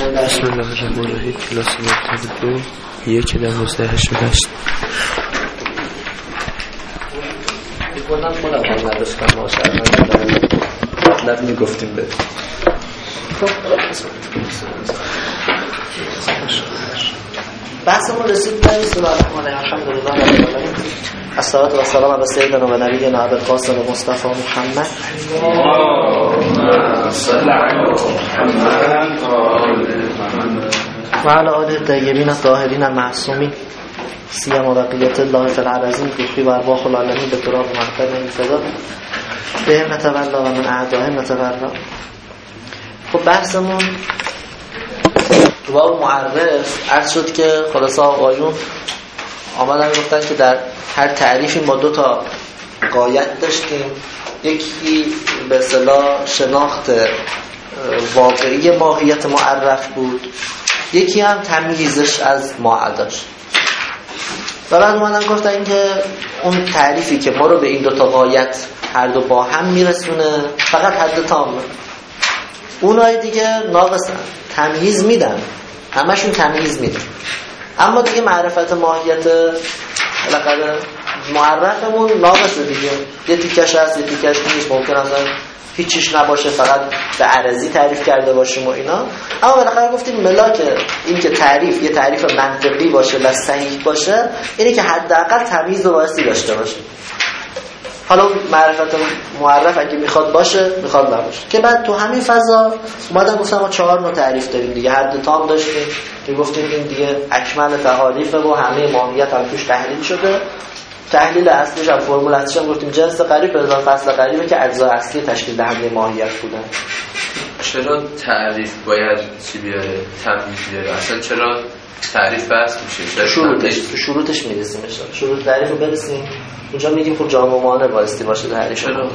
بسم الله الرحمن الرحیم. کلاس مرتب 2 1/12/8 میکنم خودم هم نداشتم مطلب میگفتیم به بحثمون رسید به بسم الله الرحمن الرحیم. الحمدلله رب العالمین، الصلاة و السلام علی سیدنا و نبینا ابی القاسم مصطفی محمد و علی آله الطیبین الطاهرین المعصومین سیما بقیت الله فی الارضین بخی و ارواح العالمین به تراب محتر فدا بهم نتولا و من اعدائهم نتبرا. خب بحثمون تو باب معرف عرض شد که خلاصه آقایون آمدن گفتن که در هر تعریفی ما 2 تا غایت داشتیم. یکی به اصطلاح شناخت واقعی ماهیت معرف بود، یکی هم تمییزش از معداش. و بعد اومدن گفتن که اون تعریفی که ما رو به این 2 تا غایت هر دو با هم میرسونه فقط حد تامه، اونای دیگه ناقصن، تمییز میدن، همشون تمییز میدن، اما دیگه معرفت ماهیت بالاخره معرفمون ناقصه دیگه. یه تیکش هست یه تیکش نیست، ممکن اصلا هیچیش نباشه، فقط به عرضی تعریف کرده باشیم و اینا. اما بالاخره گفتیم ملاک این که تعریف یه تعریف منطقی باشه و صحیح باشه اینه که حداقل تمییز و واسطی داشته باشه. حالا معرفت معرف اگه میخواد باشه میخواد نباشه، که بعد تو همین فضا اومدن گفتم ما 4 نوع تعریف داریم دیگه. حد تام داشتیم که گفتیم این دیگه اکمل تعاریفه و همه ماهیت هم توش تحلیل شده. تحلیل اصلیش هم فرمول اصلیش هم گفتیم جنس قریب به اضافه فصل قریبه که اجزا اصلی تشکیل دهنده ماهیت بودن. چرا تعریف باید چی بیاره؟ تمییز بیاره؟ اصلا چرا تعریف بحث میشه؟ شروطش میرسیم ان شاء الله. شروط تعریف رو برسیم اونجا میگیم خب جامع مانع بایستی باشه تعریف. چرا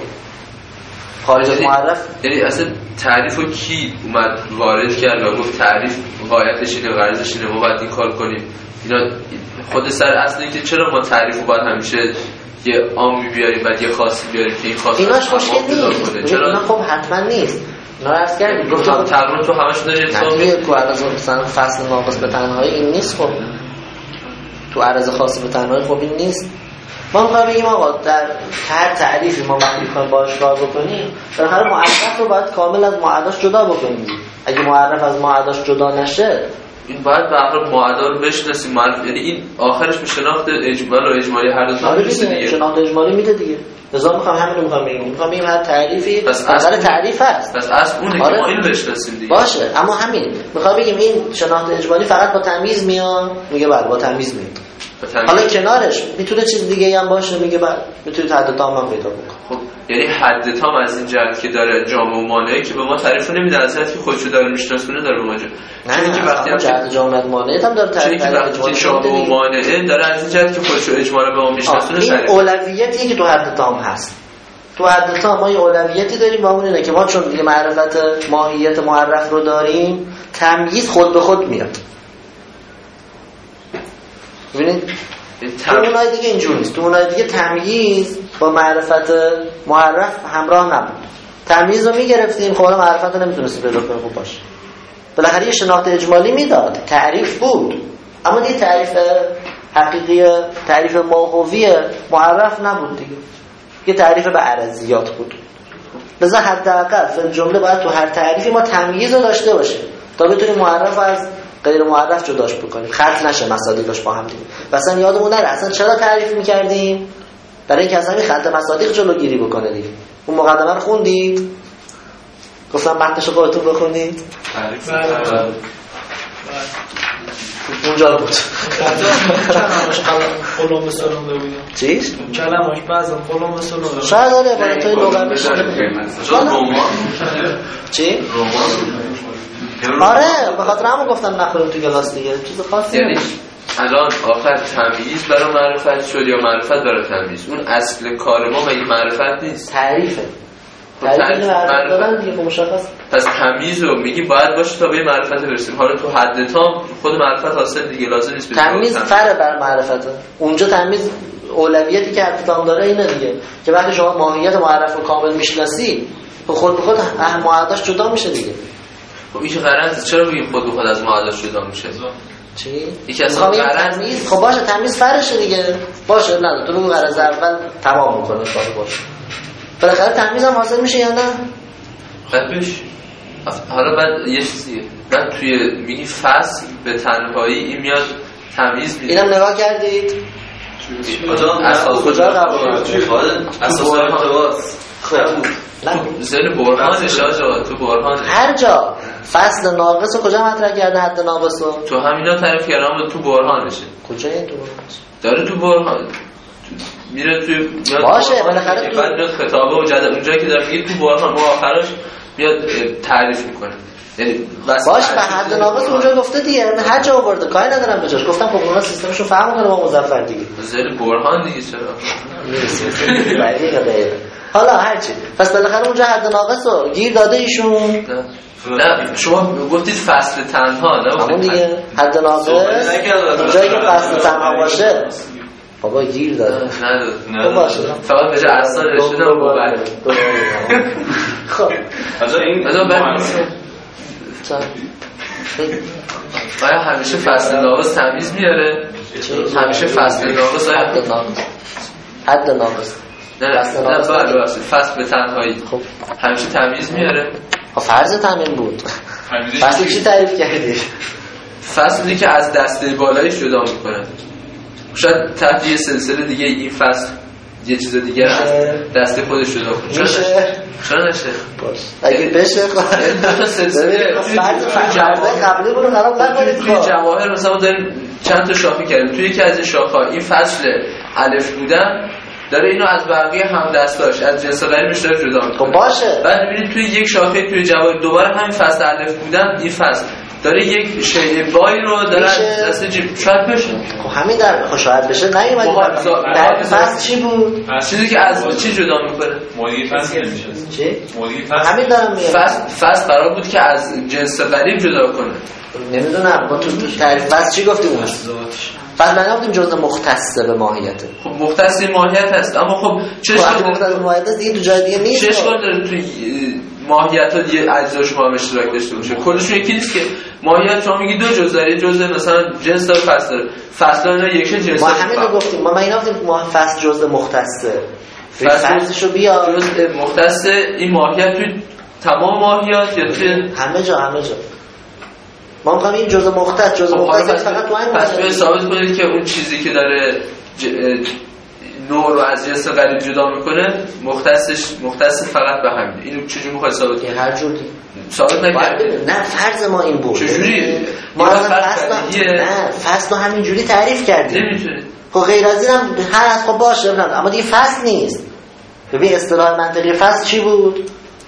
خارج از معرف؟ یعنی اصلا تعریف رو کی اومد وارد کرد و گفت تعریف غایتش اینه، غرضش اینه، ما باید این کار کنیم؟ اینا خود سر اصلی که چرا ما تعریف رو باید همیشه یه عامی بیاریم بعد یه خاصی بیاریم که این خاص ایناش مشکل نیست. چرا خب حتما نیست. ناراض کردی گفتم تقریبا تو همش داری حساب میگی تو عرض مثلا فصل ناقص به تنهایی این نیست. خب تو عرض خاص به تنهایی خب این نیست. ما میخوایم بگیم آقا در هر تعریفی ما وقتی میخوایم باهاش کار بکنیم بالاخره معرف رو باید کامل از معداش جدا بکنیم. اگه معرف از معداش جدا نشه این باید به هر معدا رو بشناسیم. یعنی این آخرش به شناخت اجمال و اجمالی هر دو تا میشه دیگه. شناخت اجمالی میده دیگه. لذا میخوام همین رو میخوام بگیم هر تعریفی اصل تعریف هست. بس اصل اونه که ما اینو بشناسیم دیگه. باشه، اما همین میخوام بگیم این شناخت اجمالی فقط با تمییز میاد. میگه بله با تمییز میاد. حالا کنارش میتونه چیز دیگه هم باشه، میگه بله میتونید حد تام هم پیدا بکنید. خب یعنی حد تام از این جهت که داره جامع و مانعی که به ما تعریف نمیده، از جهت که خودشو داره میشناسونه داره به ما نه که وقتی هم جهت جامع و مانعی هم داره تعریف اجمالی جامع و مانعی داره از این جهت که خودشو اجمالا به ما میشناسونه. این اولویتیه که تو حد تام هست. تو حد تام ما یه اولویتی داریم و اون اینه که ما چون دیگه معرفت ماهیت معرف رو داریم تمییز خود به خود میاد. ببینید تو اونای دیگه اینجور نیست. تو اونای دیگه تمییز با معرفت معرف همراه نبود. تمییز رو میگرفتیم خب حالا معرفت رو نمیتونستیم پیدا کنیم خوب باشه. بالاخره یه شناخت اجمالی میداد، تعریف بود، اما دیگه تعریف حقیقی، تعریف موقوفی معرف نبود دیگه. یه تعریف به عرضیات بود. لذا حداقل فی الجمله باید تو هر تعریفی ما تمییز رو داشته باشیم تا بتونیم معرف از غیر معرف جداش بکنیم، خلط نشه مصادیقش با هم دیگه. مثلا یادمون نره اصلا چرا تعریف می‌کردیم؟ برای اینکه اصلا این خلط مصادیق جلوگیری بکنه دیگه. اون مقدمه رو خوندید؟ گفتم متنش رو خودتون بخونید؟ اونجا بود. کلمه‌اش قلم سلام بگویم. چیش؟ کلمه‌اش بعضا قلم سلام. شاید آره عبارتای لغوی چی؟ آره به خاطر همون گفتم نخوریم تو کلاس دیگه. چیز خاصی یعنی الان آخر تمییز برای معرفت شد یا معرفت برای تمییز؟ اون اصل کار ما مگه معرفت نیست؟ تعریفه. تعریف معرفت دارن دیگه مشخص. پس تمییز رو میگیم باید باشه تا به معرفت برسیم. حالا تو حد تام خود معرفت حاصل دیگه، لازم نیست تمییز فرع بر معرفته. اونجا تمییز اولویتی که حد تام داره اینه دیگه که وقتی شما ماهیت معرف رو کامل میشناسی خود به خود معداش جدا میشه دیگه. خب این غرض چرا میگیم خود به خود از معادلات جدا میشه؟ چی؟ یکی از غرض تمیز. خب باشه تمیز فرشه دیگه. باشه نه تو بگو غرض اول تمام میکنه باشه. بالاخره تمیز هم حاصل میشه یا نه؟ قبلش حالا بعد یه چیزیه من توی میگی فصل به تنهایی این میاد تمیز میده. اینم نگاه کردید؟ کجا قبول اساس ارتباط زیر برهانش آجا تو برهانش هر جا فصل ناقص رو کجا مطرح کرده حد ناقص رو؟ تو همینا تعریف کردم اما تو برهانشه. کجا این تو برهانش؟ داره تو برهان میره توی باشه بالاخره تو بعد خطابه و جدل اونجایی که داره میگه تو برهان و آخرش میاد تعریف میکنه. یعنی باشه به حد ناقص اونجا گفته دیگه هر جا آورده کاری ندارم بهش گفتم خب اونا سیستمشو فهم کنه با مظفر دیگه زیر برهان دیگه چرا حالا هرچی پس بالاخره اونجا حد ناقص رو گیر داده ایشون. نه شما گفتید فصل تنها نه همون دیگه حد ناقص اونجایی که فصل تنها باشه بابا گیر داده نه باشه فقط به جای اصلا رشدم با بعد خب آیا همیشه فصل ناقص تمیز میاره؟ همیشه فصل ناقص حد ناقص نه فصل به تنهایی خب همیشه تمیز میاره؟ فرض تمیم بود فصل چی تعریف کردی؟ فصلی که از دسته بالایش جدا میکنه شاید تحت یه سلسله دیگه این فصل یه چیز دیگه از دسته خودش جدا کنه چرا نشه؟ اگه بشه خواهد سلسله قبلی برو خراب نکنید توی جواهر مثلا داریم چند تا شاخه کردیم توی یکی از این شاخه این فصل الف بودن داره اینو از بقیه هم دستاش از جنس غریبش داره جدا میکنه. خب باشه بعد میبینید توی یک شاخه توی جواهر دوباره همین فصل الف بودن این فصل داره یک شیء بای رو داره دست جیب شاید بشه. خب همین در شاید بشه نیومدید در فصل چی بود؟ چیزی که از چی جدا میکنه؟ مودی فصل نمیشه. چی؟ همین دارم میگم فصل قرار بود که از جنس غریب جدا کنه. نمیدونم با تو تعریف فصل چی گفتیم اون؟ فصل من گفتیم جزء مختص به ماهیته. خب مختص این ماهیت هست اما خب چه اشکال مختص به ماهیت است دیگه تو جای دیگه نیست. چه اشکال داره توی ماهیت ها دیگه اجزاش با هم اشتراک داشته باشه؟ کلشون یکی نیست که ماهیت شما میگی دو جزء داره جزء مثلا جنس داره فصل داره فصل اینا یکی جنس ما همین رو گفتیم ما اینا گفتیم ما فصل جزء مختصه فصلشو بیا جزء مختص این ماهیت توی تمام ماهیات یا توی همه جا ما میگم این جزء مختص فقط تو همین پس ثابت کنید که اون چیزی که داره نوع رو از جنس غریب جدا میکنه مختص فقط به همین. اینو چجوری میخواد ثابت کنید؟ هر جوری ثابت نکردید. نه فرض ما این بود. چجوری؟ ما فصل همین جوری تعریف کردیم. نمیتونید. خب غیر از اینم هست خب باشه اما دیگه فصل نیست. ببین اصطلاح منطقی فصل چی بود؟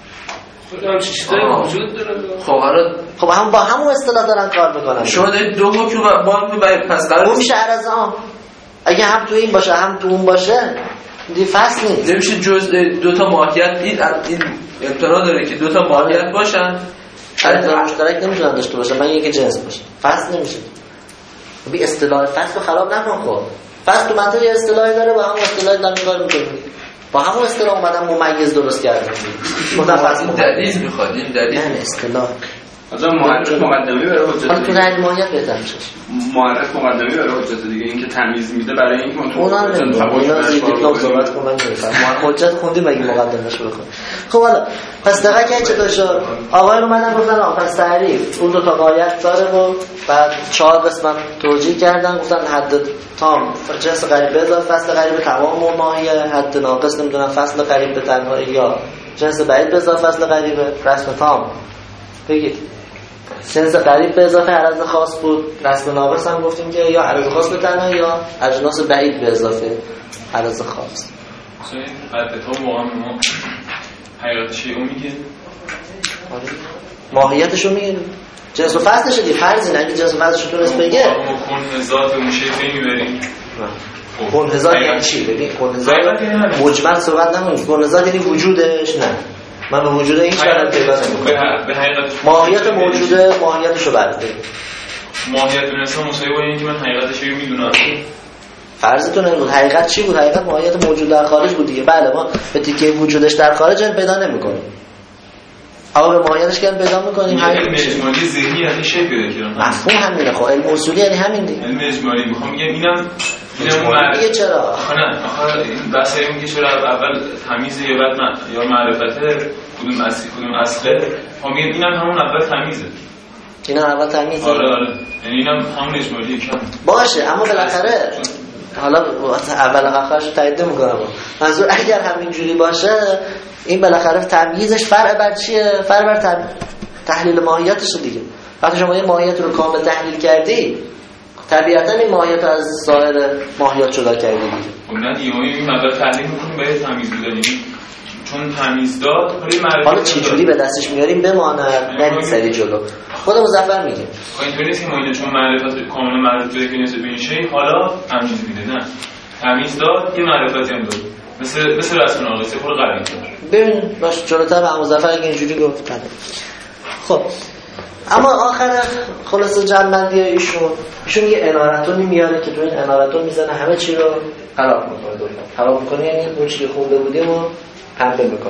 خب حالا خب هم با همون اصطلاح دارن کار میکنن. شما دارید دو حکم با پس قرار میشه عرض اگه هم تو این باشه هم تو اون باشه دیگه فصل نیست. نمیشه جز دو تا ماهیت این امتناع داره که دو تا ماهیت باشن اجزا مشترک نمیتونن داشته باشن من یکی جنس باشه فصل نمیشه. ببین اصطلاح فصل رو خراب نکن. خب فصل تو منطق یه اصطلاحی داره با همون اصطلاح دارن کار میکنن با همون اصطلاح اومدن ممیز درست کردن. این دلیل میخواد این دلیل نه اصطلاح مثلا معرف مقدمه برای حجت تو در ماهیت بهتر میشه. معرف مقدمه برای حجت دیگه این که تمیز میده برای این کنترل اونا دیپلم صحبت کنن نمیفهم حجت خوندی مگه مقدمهش بخون. خب حالا پس دقیقاً که چطور شد آقای رو اومدن گفتن پس تعریف اون دو تا قایت داره و بعد 4 قسمت توجیه کردن گفتن حد تام جنس قریب به اضافه فصل قریب تمام و ماهیه حد ناقص نمیدونم فصل قریب به تنهایی یا جنس بعید به اضافه فصل قریبه رسم تام بگید جنس قریب به اضافه عرض خاص بود رسم ناقص هم گفتیم که یا عرض خاص به تنهایی یا اجناس بعید به اضافه عرض خاص. مثلا قریب تام واقعا ما حقیقتش رو میگه ماهیتشو میگه جنس و فصلش دیگه فرضی نه جنس و فصلش رو تونست بگه ما کنهزات اون شکلی میبریم. کنهزات یعنی چی؟ ببین کنهزات مجمل صحبت نمونید کنهزات یعنی وجودش نه من به وجود این شرط پیدا نمی‌کنم. به حقیقت ماهیت موجوده ماهیتشو برده ماهیت دونستم مساوی با اینکه من حقیقتش رو میدونم. فرضتون این بود حقیقت چی بود؟ حقیقت ماهیت موجود در خارج بود دیگه. بله ما به تیکه وجودش در خارج پیدا نمی‌کنیم اما به ماهیتش که پیدا میکنیم علم اجمالی ذهنی یعنی شکل بده که مفهوم همینه. خب علم اصولی یعنی همین دیگه. علم اجمالی میخوام بگم اینم دیگه چرا؟ آخه این بحث این که چرا اول تمیزه یا بعد یا معرفته، کدوم اصله. خب میگم اینم همون اول تمیزه. اینا اول تمیزه. آره یعنی اینم همون اجمالی کم باشه، اما بالاخره حالا اول آخرش رو تایید میکنم. منظور اگر همینجوری باشه این بالاخره تمییزش فرع بر چیه؟ فرع بر تحلیل ماهیتش دیگه. وقتی شما یه ماهیت رو کامل تحلیل کردی طبیعتا این ماهیت رو از ظاهر ماهیت جدا کردی دیگه. خب نه دیگه این مقدار تحلیل میکنیم باید تمیز بدونیم چون تمیز داد حالا چجوری به دستش میاریم بماند نرید سری جلو. خود مظفر میگه اینطوری نیست که ما اینو چون معرفت کاملا معرفت بده که نسبت به این شی حالا تمیز میده. نه، تمیز داد یه معرفتی هم داد، مثل رسم ناقصه خود قرار کرد. ببین باش جلوتر به مظفر اگه اینجوری گفت. خب اما آخر خلاصه جنبندی ایشون یه انارتونی میاره که تو این انارتون میزنه همه چی رو خراب میکنه. خراب میکنه یعنی اون چی که خونده بودیم رو پنبه میکنه.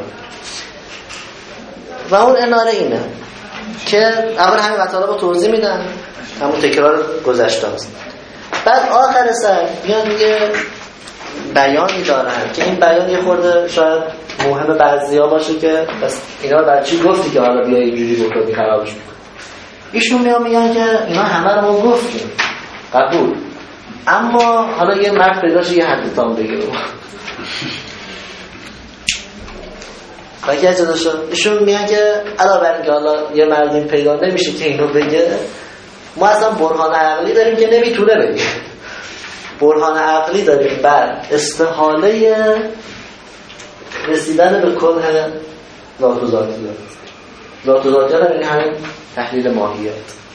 و اون اناره اینه که اول همین مطالب رو توضیح میدن، همون تکرار گذشته است. بعد آخر سر میان یه بیانی دارن که این بیان یه خورده شاید مهم بعضیا باشه که بس اینا رو برای چی گفتی که حالا بیا اینجوری بکنی خرابش میکنی. ایشون میگن که اینا همه رو ما گفتیم قبول، اما حالا یه مرد پیداشه یه حد تام بگیره. بکی اجازه شد. ایشون میگن که علاوه بر اینکه حالا یه مردی پیدا نمیشه که اینو بگه، ما اصلا برهان عقلی داریم که نمیتونه بگه. برهان عقلی داریم بر استحاله رسیدن به کنه ذات و ذاتیات. ذات و ذاتیات این همین تحلیل ماهیت.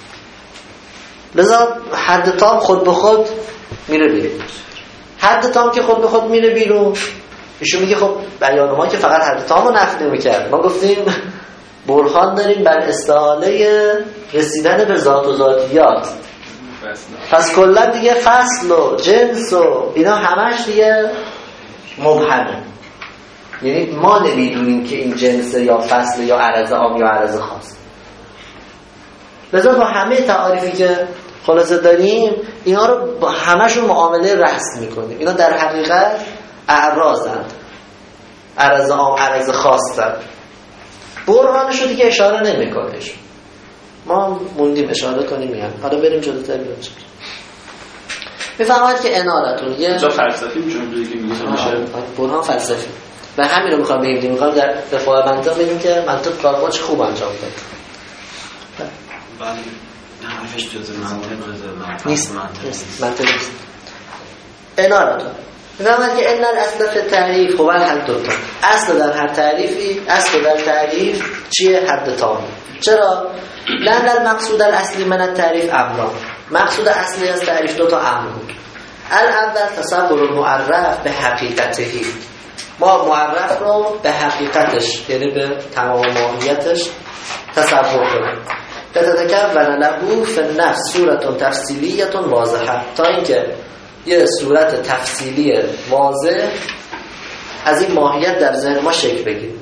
لذا حد تام خود به خود میره بیرون. حد تام که خود به خود میره بیرون، ایشون میگه خب بیان ما که فقط حد تام رو نفی نمی‌کرد، ما گفتیم برهان داریم بر استحاله رسیدن به ذات و ذاتیات. پس کلا دیگه فصل و جنس و اینا همش دیگه مبهمه. یعنی ما نمیدونیم که این جنس یا فصل یا عرض عام یا عرض خاص. لذا با همه تعاریفی که خلاصه داریم اینا رو با همشون معامله رسم میکنیم. اینا در حقیقت اعراضند، عرض عام عرض خاصند. برهانشو دیگه اشاره نمیکنه. ما موندیم اشاره کنیم میگم. حالا بریم جلوتر بیاریم. میفهمید که انارتون یه جا فلسفی میشه که میشه برهان فلسفی و همین رو میخوام بگیم. میخوام در دفاع منطق بگیم که منطق کارما چه خوب انجام داد. ولی حرفش جزء منطق نیست. منطق نیست. انارتون میفهمید که ان الاصل فی التعریف هو الحد التام. اصل در هر تعریفی، اصل در تعریف چیه؟ حد تام. چرا؟ لأن المقصود الاصلی من التعریف امران. مقصود اصلی از تعریف دو تا امر بود. الاول تصور المعرف به حقیقتهی. ما معرف رو به حقیقتش یعنی به تمام ماهیتش تصور کنیم. تتکون له فی النفس صورت تفصیلیه واضحه، تا اینکه یه صورت تفصیلی واضح از این ماهیت در ذهن ما شکل بگیره.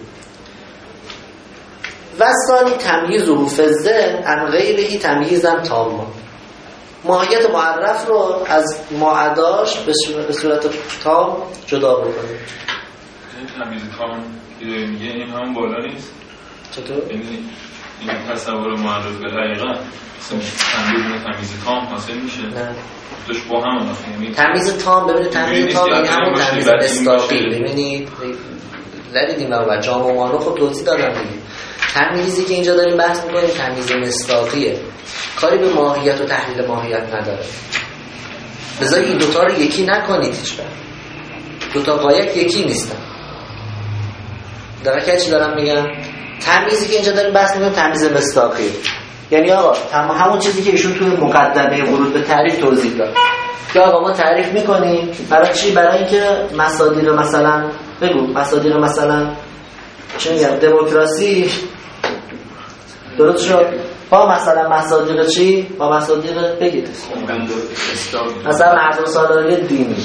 و ثانی تمییزه فی الذهن عن غیره تمییزا تاما. ماهیت معرف رو از معداش به صورت تام جدا بکنیم. این تمییز تام که میگه این همون بالا نیست؟ چطور؟ این تصور معرف به حقیقت تمییز تام حاصل میشه؟ نه. توش با هم انداختیم. تمییز تام ببینید تمییز تام یعنی همون تمییز مصداقی. ببینید ندیدیم و جام و مانو خب توضیح دادم دیگه. تمییزی که اینجا داریم بحث میکنیم تمییز مصداقیه، کاری به ماهیت و تحلیل ماهیت نداره. بذار این دوتا رو یکی نکنید. هیچ وقت دوتا قایق یکی نیستن. در واقع چی دارم میگم؟ تمییزی که اینجا داریم بحث میکنیم تمییز مصداقیه. یعنی آقا همون چیزی که ایشون توی مقدمه ورود به تعریف توضیح داد که آقا ما تعریف میکنیم برای چی؟ برای اینکه مصادیق مثلا بگو مصادیق مثلا چه میگم دموکراسی درست شد با مثلا مصادیق چی؟ با مصادیق بگید مثلا مردم سالاری دینی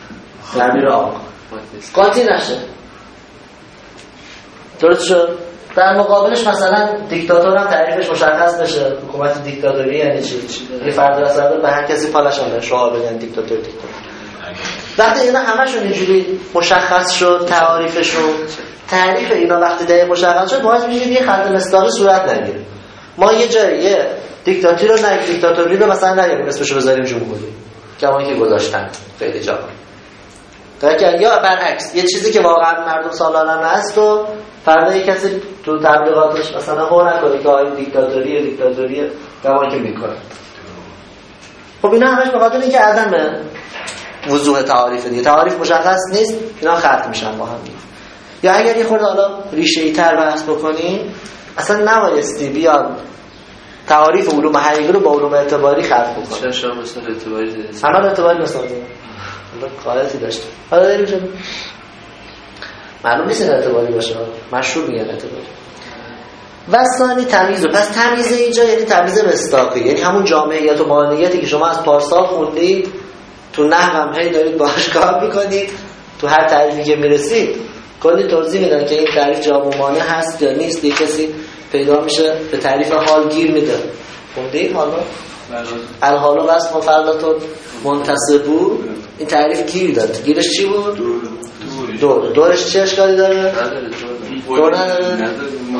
در بیر آقا قاطی نشه. درست شد؟ در مقابلش مثلا دیکتاتور هم تعریفش مشخص بشه. حکومت دیکتاتوری یعنی چی؟ یه فرد رسالت به هر کسی پالش هم شعار بدن دیکتاتور. وقتی اینا همشون اینجوری مشخص شد، تعریف اینا وقتی دقیق مشخص شد، باعث میشه یه خط مصداقی صورت نگیره. ما یه جایی دیکتاتوری رو مثلا نگیم اسمشو بذاریم جمهوری، کمایی که گذاشتن خیلی جا. یا برعکس یه چیزی که واقعا مردم سالانه هست و فردا یه کسی تو تبلیغاتش مثلا هو نکنه که آیا دیکتاتوری کمایی که میکنه. خب اینا همش به خاطر اینکه عدم وضوح تعاریف دیگه، تعاریف مشخص نیست، اینا خلط میشن با هم. یا اگر یه خورده حالا ریشه‌ای تر بحث بکنیم، اصلا نبایستی بیاد تعاریف علوم حقیقی رو با علوم اعتباری خلط بکنیم. چرا مثلا اعتباری دید؟ همه اعتباری مثلا قاعدتی داشته. حالا داریم چون معلوم نیست این اعتباری باشه، مشهور میگن اعتباری. وثانی تمیز. پس تمیز اینجا یعنی تمیز مصداقی، یعنی همون جامعیت و مانعیتی که شما از پارسال خوندید، تو نحو هم هی دارید باهاش کار میکنید، تو هر تعریفی که میرسید کلی توضیح میدن که این تعریف جامع مانع هست یا نیست. یه کسی پیدا میشه به تعریف حال گیر میده. خوندید حالا؟ الحال و وصف مفردات منتصبو این تعریف گیر داد. گیرش چی بود؟ دورش چه اشکالی داره؟ دور نداره؟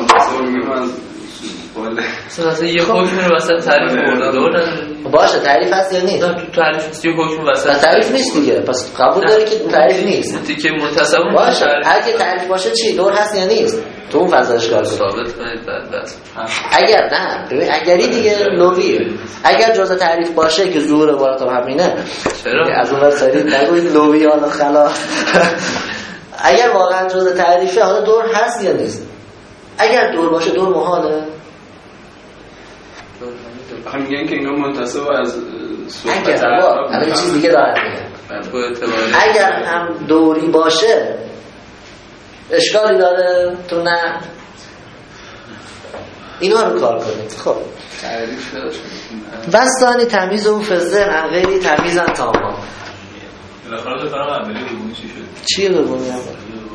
مثلا یه حکم رو وسط تعریف برده دور نداره؟ باشه تعریف هست یا نیست؟ تو تعریف نیست، یه حکم وسط تعریف نیست دیگه، پس قبول داری که تعریف نیست که منتصب باشه. اگه تعریف باشه چی؟ دور هست یا نیست؟ تو اون فضاش کار کن. ثابت کنید دست. اگر نه ببین اگری دیگه لویه. اگر جزء تعریف باشه که ظهور عبارت هم همینه، چرا از اون ور سری نگوید لویه حالا خلا. اگر واقعا جزء تعریفه حالا دور هست یا نیست؟ اگر دور باشه دور محاله. هم میگن که اینا منتصب از صحبت الان چیز دیگه دارن میگن. اگر هم دوری باشه اشکالی داره تو نه اینا رو کار کنید. خب وستانی تمیز و فزه عن غیری تمیزن تمام. بالاخره فرام اولی دومی چی شد؟ چیه دومی هم؟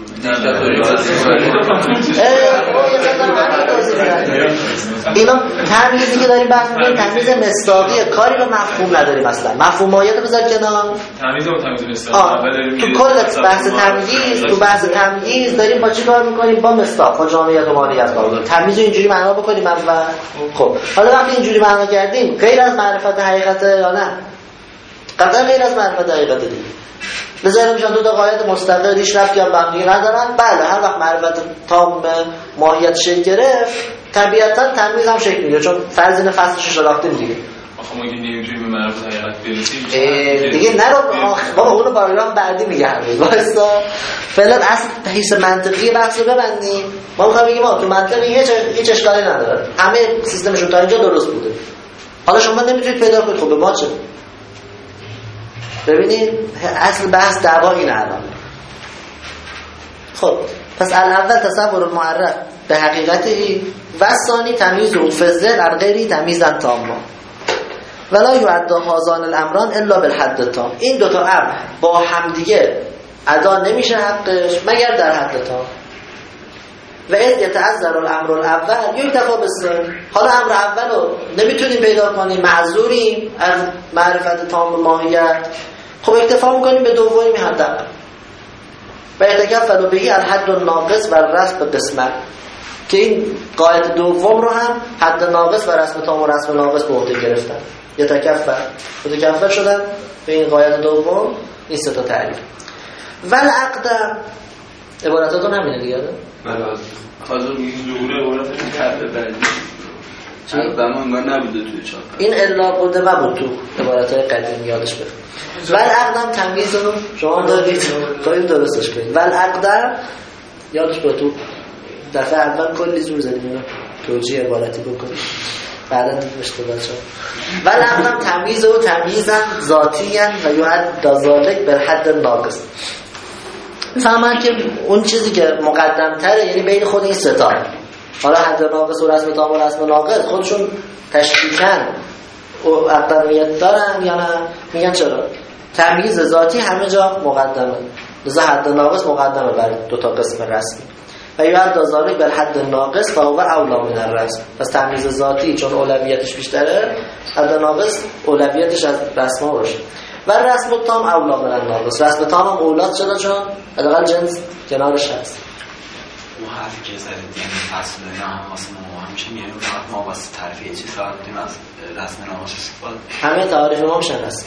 اینا تمیزی که داریم بحث می‌کنیم تمیز مصداقیه، کاری به مفهوم نداریم اصلا. مفهوم مایه رو بذار کنار. تمیز و تمیز مصداقی تو کل بحث تمیز داریم با چی کار می‌کنیم؟ با مصداق، با جامعیت و مانعیت کار می‌کنیم. تمیز رو اینجوری معنا بکنیم اول. خب حالا وقتی اینجوری معنا کردیم غیر از معرفت حقیقت یا نه؟ قطعا غیر از معرفت حقیقت دیگه. بذاریم میشن دو تا قاعده مستقل هیچ ربطی هم به هم دیگه ندارن. بله هر وقت معرفت تام ماهیت شکل گرفت طبیعتا تمیز هم شکل میگیره، چون فرض این فصلش رو شناختیم دیگه. آخه ما نمی‌تونیم به معرفت حقیقت برسیم دیگه. نرو بابا اونو پاراگراف بعدی میگه همین واسه فعلا اصل حیث منطقی بحث رو ببندیم. ما می‌خوایم بگیم تو منطقی هیچ اشکالی نداره، همه سیستمشون تا اینجا درست بوده. حالا شما نمیتونید پیدا کنید خب به ما چه؟ ببینید اصل بحث دعوا اینه الان. خب پس الاول تصور المعرف به حقیقتی و ثانی تمیز و فزر عن غیری تمیزن تاما ولا یعد هذان الامران الا بالحد تام. این دوتا امر با همدیگه ادا نمیشه حقش مگر در حد تام. و اذ یتعذر الامر الاول یکتفا بالثانی. حالا امر اولو نمیتونیم پیدا کنیم، معذوریم از معرفت تام ماهیت، خب اکتفا میکنیم به دومی حداقل. و یتکفل بهی الحد الناقص و رسم قسمت، که این قاعده دوم رو هم حد ناقص و رسم تام و رسم ناقص به عهده گرفتن. متکفل شدن به این قاعده دوم این سه تا تعریف. ولعقد عبارتاتون همینه دیگه. بله حاضر میگیم ظهور عبارتش حرف بعدی زمان نبوده توی چاپ. این الا بوده نبود تو عبارت‌های قدیم یادش بره. ولعقدم تمیز رو شما دارید خواهید درستش کنید. ولعقدم یادش بره تو دفعه اول کلی زور زدیم اینو توجیه عبارتی بکنید بعدا اشتباه شد. ولعقدم تمیز و تمیزن ذاتیاً و یعد ذالک بالحد ناقص. فهمن که اون چیزی که مقدم تره یعنی بین خود این سه تا، حالا حد ناقص و رسم تام و رسم ناقص خودشون تشکیکن و اقدمیت دارن یا نه؟ میگن چرا؟ تمییز ذاتی همه جا مقدمه، لذا حد ناقص مقدمه بر دو تا قسم رسمی. و یعد ذلک بالحد الناقص فهو اولی من الرسم. پس تمییز ذاتی چون اولویتش بیشتره، حد ناقص اولویتش از رسم ها باشه. و رسم التام اولی من الناقص. رسم تام هم اولاد چرا؟ چون حداقل جنس کنارش هست. اون حرفی که زدید یعنی فصل نه هم واسه ما همیشه میگیم ما واسه تعریف یه چیز فقط بودیم از رسم نامش استفاده. همه تعریف ما میشن رسم.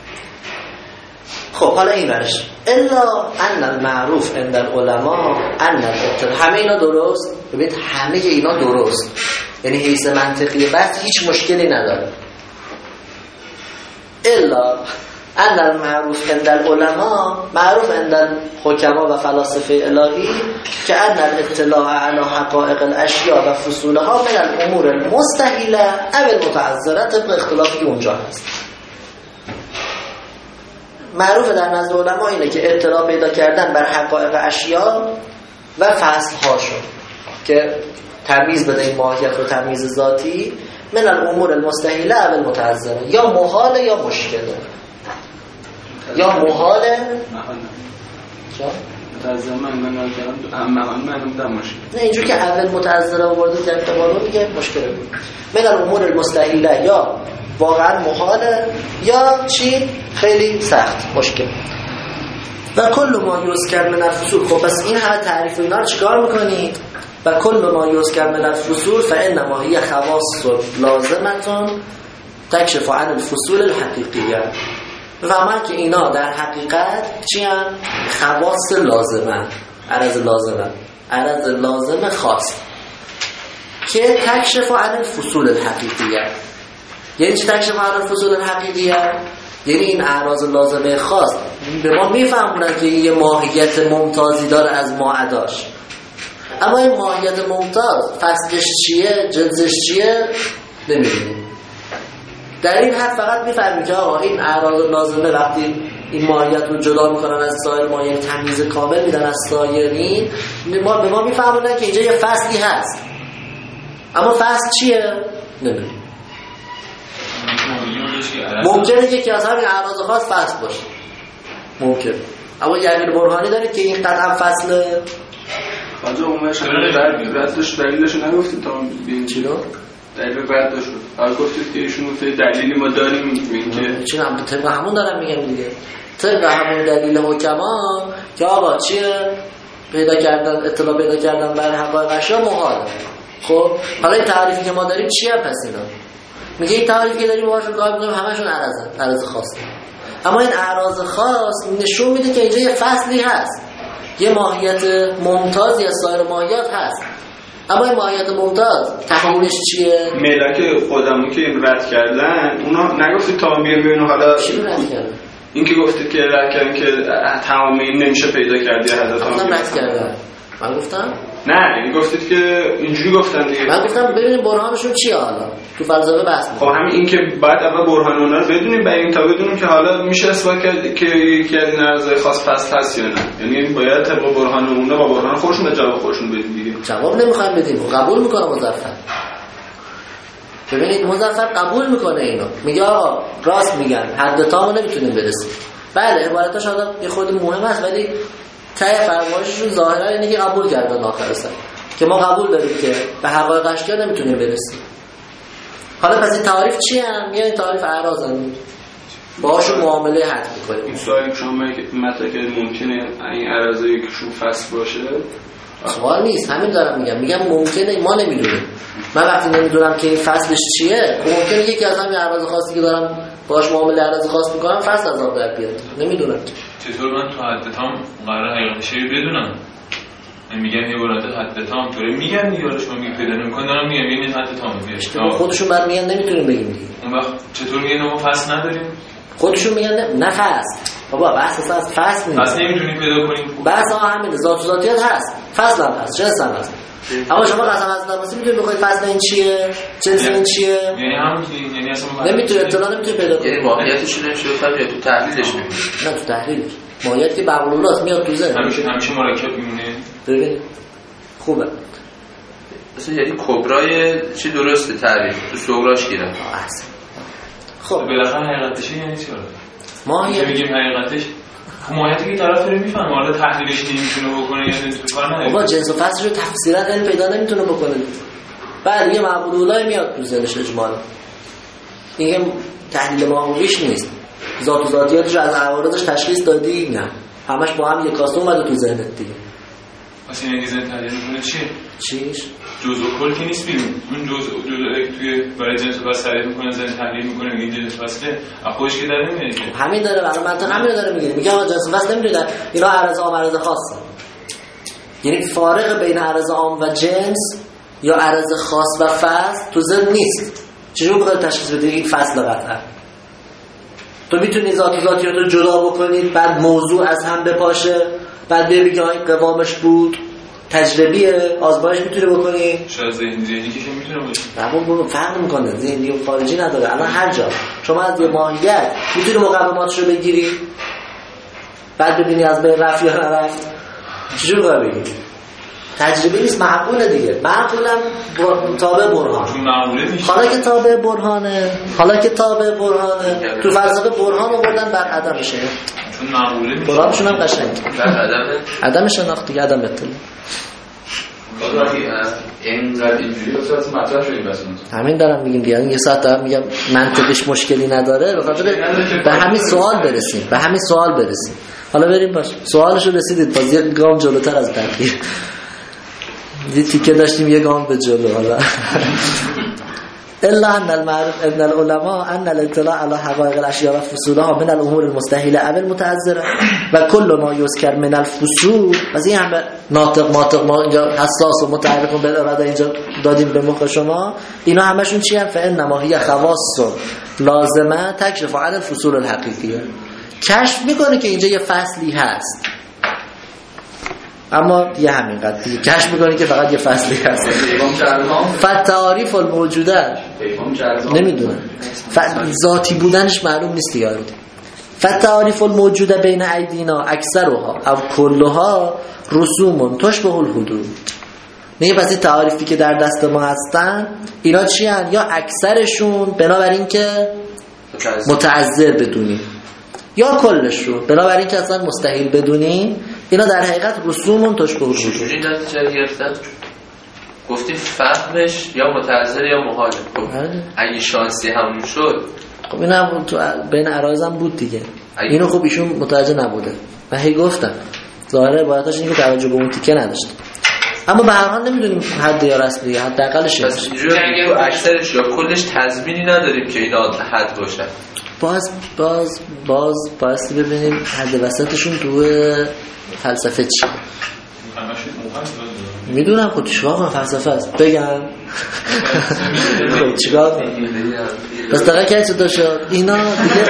خب حالا این برش الا ان المعروف عند العلماء ان همه اینا درست. ببینید همه اینا درست، یعنی حیث منطقی بس هیچ مشکلی نداره. الا ان المعروف عند العلماء، معروف عند الحکما و فلاسفه الهی که ان الاطلاع علی حقائق الاشیاء و فصولها من الامور المستحیله او المتعذره طبق اختلافی که اونجا هست. معروف در نزد علما اینه که اطلاع پیدا کردن بر حقایق اشیاء و فصل‌هاشون که تمیز بده این ماهیت رو تمیز ذاتی من الامور المستحیله او المتعذره، یا محاله یا مشکله، یا محاله متعذره من نکردم نه اینجور که اول متعذره آورده در اعتبارو میگه مشکله بود. من الامور المستحیله یا واقعا محاله یا چی خیلی سخت مشکل. و کل ما یذکر من الفصول. خب پس این همه تعریف اینا رو چیکار میکنید؟ و کل ما یذکر من الفصول فانما هی خواص لازمه تکشف عن الفصول الحقیقیه. فهمن که اینا در حقیقت چی هن؟ خواص لازمه، عرض لازم خاص که تکشف عن الفصول الحقیقیه. یعنی چی تکشف عن الفصول الحقیقیه؟ یعنی این اعراض لازمه خاص به ما میفهمونن که یه ماهیت ممتازی داره از ما عداش، اما این ماهیت ممتاز فصلش چیه، جنسش چیه نمیدونیم. در این حد فقط میفهمیم که آقا این اعراض لازمه وقتی این ماهیت رو جدا میکنن از سایر ماهیت، تمیز کامل میدن از سایرین، به ما میفهمونن که اینجا یه فصلی هست، اما فصل چیه نمیدونیم. ممکنه که از همین اعراض خاص فصل باشه، ممکن، اما یقین برهانی دارید که این قطعا فصله. آنجا عمرش دلیلش نگفتید تا ببینید چی رو؟ دلیل بعد شد. آره گفتید که ایشون گفته دلیلی ما داریم میگه چی هم طبق همون دارم میگم دیگه، طبق همون دلیل حکما که آقا چیه پیدا کردن، اطلاع پیدا کردن بر حقایق اشیا محاله. خب حالا این تعریفی که ما داریم چیه پس اینا؟ میگه این تعریفی که داریم باهاشون کار می‌کنیم همشون عرض خاصه، اما این اعراض خاص نشون میده که اینجا یه فصلی هست، یه ماهیت ممتازی از سایر ماهیت هست، اما این ماهیت ممتاز تحویلش چیه؟ ملک خودمون که این رد کردن اونا نگفتید تا بیان ببینن حالا چی رد کردن؟ این که گفتید که رد کردن که تمام این نمیشه پیدا کردی حضرت هم رد کردن. من گفتم؟ نه این گفتید که اینجوری گفتن دیگه. من گفتم ببینیم برهانشون چیه حالا تو فلسفه بحث می‌کنیم. خب همین این که بعد اول برهان اونا رو بدونیم، بعد این تا بدونیم که حالا میشه اثبات کرد که یکی از این اعراض خاص فصل هست یا نه. یعنی باید طبق برهان اونا با برهان خودشون به جواب خودشون بدیم دیگه. جواب نمیخوایم بدیم، قبول میکنه مظفر. ببینید مظفر قبول میکنه اینو، میگه آقا راست میگن حد تامو نمیتونیم برسیم. بله عبارتاش حالا یه خورده مهم است ولی ته فرمایششون ظاهرا اینه که قبول کردن آخر سر که ما قبول داریم که به حقایق اشیا نمیتونیم برسیم. حالا پس این تعریف چی هم؟ یعنی تعریف اعراضن باهاشون معامله حد میکنیم. این سوالی که شما مطرح کردید ممکنه این اعراضی که شون فصل باشه؟ سوال نیست، همین دارم میگم ممکنه ما نمیدونیم. من وقتی نمیدونم که این فصلش چیه ممکنه یکی از همین اعراض خاصی که دارم باهاش معامله اعراض خاص میکنم فصل از آب در بیاد، نمیدونم. چطور من تو حد تام قرار حقیقتش بدونم؟ میگن یه عبارت حد تام طوری میگن دیگه، حالا شما میگید پیدا نمی‌کنن، دارم میگم این حد تام میگه خودشون بعد میگن نمیتونیم بگیم دیگه. اون وقت چطور میگن ما فصل نداریم؟ خودشون میگن نه فصل. بابا بحث از فصل نیست. فصل نمیتونیم پیدا کنیم. بحث همینه، ذات و ذاتیت هست، فصل هم هست، جنس هم هست. اما شما قسم از نماسی میتونید بخواید فصل این چیه؟ جنس این چیه؟ یعنی همون یعنی اصلا نمیتونید اطلاع نمیتونید پیدا کنید. یعنی ماهیتش نمیشه بفهمید تو تحلیلش نمیشه. نه تو تحلیلش. ماهیت که بقولات میاد تو ذهن. همیشه مرکب میمونه. ببین خوبه. مثلا یعنی کبرای چی درسته تعریف تو صغراش گیره. خب بالاخره حقیقتش یعنی چی؟ ماهیت میگیم حقیقتش ماهیتی که طرف داره میفهمه، حالا تحلیلش نمیتونه بکنه یا نمیتونه کار نداره. بابا جنس و فصلش رو تفسیرا علم پیدا نمیتونه بکنه. بعد یه معبودولای میاد تو ذهنش اجمالا. این تحلیل معقولیش نیست. ذات و ذاتیاتش از عوارضش تشخیص دادی؟ نه. همش با هم یک کاسه اومده تو ذهنت دیگه. واسه این دیزاین تحلیل میکنه چیه؟ چیش؟ جزء کل که نیست بیرون. اون جزء توی برای جنس و فصل تعریف میکنه، ذهن تحلیل میکنه، این جنس و فصله از خودش که در نمیاد. همین داره برای منطق همین داره میگه. میگه آقا جنس و فصل نمیدونن اینا عرض عام عرض خاصه. یعنی فارق بین عرض عام و جنس یا عرض خاص و فصل تو ذهن نیست. چجوری بخواد تشخیص بدی این فصل قطعا؟ تو میتونی ذات و ذاتیات رو جدا بکنید، بعد موضوع از هم بپاشه، بعد بگی این قوامش بود تجربیه، آزمایش میتونی بکنی. شاید ذهنی که میتونه باشه. بابا فرق میکنه، ذهنی و خارجی نداره. الان هر جا شما از یه ماهیت میتونی مقوماتش رو بگیری، بعد ببینی از بین رفت یا نرفت. چجوری باید بگی؟ تجربه نیست، معقوله دیگه. معقولم تابع برهان. حالا که تابع برهانه تو فلسفه برهان آوردن بر عدمشه. چون معقوله میشه. برهانشون هم قشنگ. عدم شناخت دیگه، عدم اطلاع. اینقدر اینجوری واسه مطرح شدیم بس. همین دارم میگم دیگه. یه ساعت دارم میگم منطقش مشکلی نداره، به خاطر به همین سوال برسیم. حالا بریم باش. سوالشو رسیدید، باز یک گام جلوتر از بقیه. یه تیکه داشتیم یه گام به جلو. حالا الا ان العلماء ان الاطلاع على حقائق الاشیاء و فصولها من الامور المستحيله او المتعذره و کل ما یذکر من الفصول. از این همه ناطق ما اینجا حساس و متعرف و بالاراده اینجا دادیم به مخ شما، اینا همشون چی ان؟ فانما هي خواص لازمه تکشف عن الفصول الحقیقیه. کشف میکنه که اینجا یه فصلی هست، اما یه همین قد دیگه کشف میکنه که فقط یه فصلی هست. فتعاریف الموجوده نمیدونم، ذاتی بودنش معلوم نیست دیگه. فتعاریف الموجوده بین ایدینا اکثرها او کلها رسوم تشبه الحدود. میگه پس این تعاریفی که در دست ما هستن اینا چی هن؟ یا اکثرشون بنابراین که متعذر بدونیم، یا کلش رو بنابراین که اصلا مستحیل بدونیم. اینا در حقیقت رسومون تشبه الحدود. چجوری نتیجه گرفتن؟ گفتیم فهمش یا متعذر یا محاله. خب اگه شانسی همون شد، خب این هم تو بین عرایض هم بود دیگه. اینو خب ایشون متوجه نبوده. من هی گفتم ظاهره عبارتاش اینه که توجه به اون تیکه نداشت، اما به هر حال نمیدونیم حد یا رسم دیگه، حداقلش پس اینجوری اگه اکثرش یا کلش تضمینی نداریم که اینا حد باشه. باز بایستی ببینیم حد وسطشون تو فلسفه چیه. میدونم خود چیکار کنم، فلسفه است بگم خب چیکار کنم. پس دقیقه که چه داشت اینا دیگه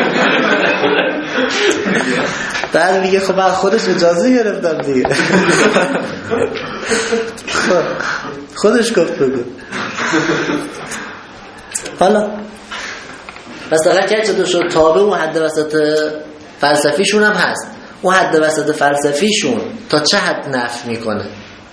بعد میگه خب من خودش اجازه گرفتم دیگه خودش گفت بگو. حالا پس دقیقه که چه داشت تابع و حد وسط فلسفیشون هم هست. اون حد وسط فلسفیشون تا چه حد نفی میکنه؟